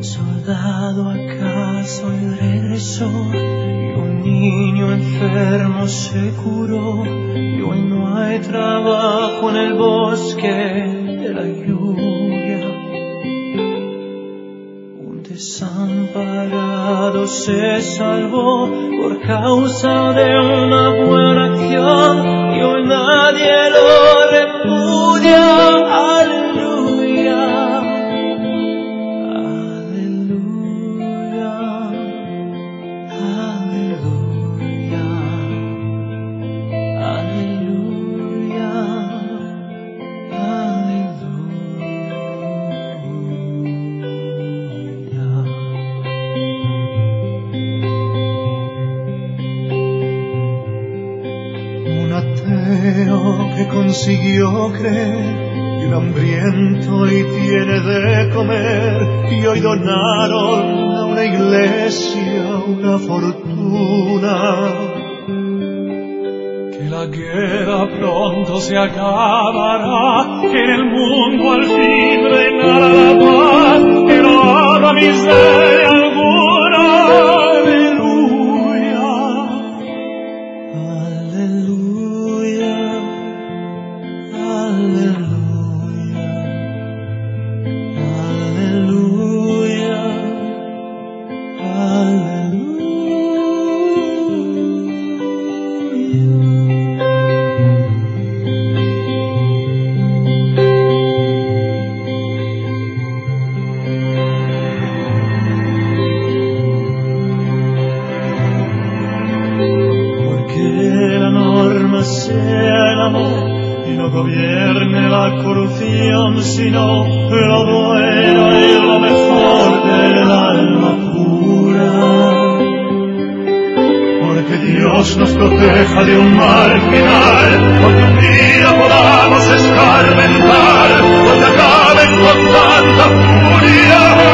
soldado acaso y regresó, y un niño enfermo se curó, y hoy no hay trabajo en el bosque de la lluvia. Un desamparado se salvó por causa de una buena acción, y hoy nadie lo repudia. Que consiguió creer, y un hambriento y tiene de comer, y hoy donaron a una iglesia una fortuna. Que la guerra pronto se acabará, que en el mundo al fin reinará la paz, que no habrá miseria alguna. Gobierne la corrupción, sino lo bueno y lo mejor del alma pura. Porque Dios nos proteja de un mal final, porque un día podamos escarmentar, donde acaben con tanta furia.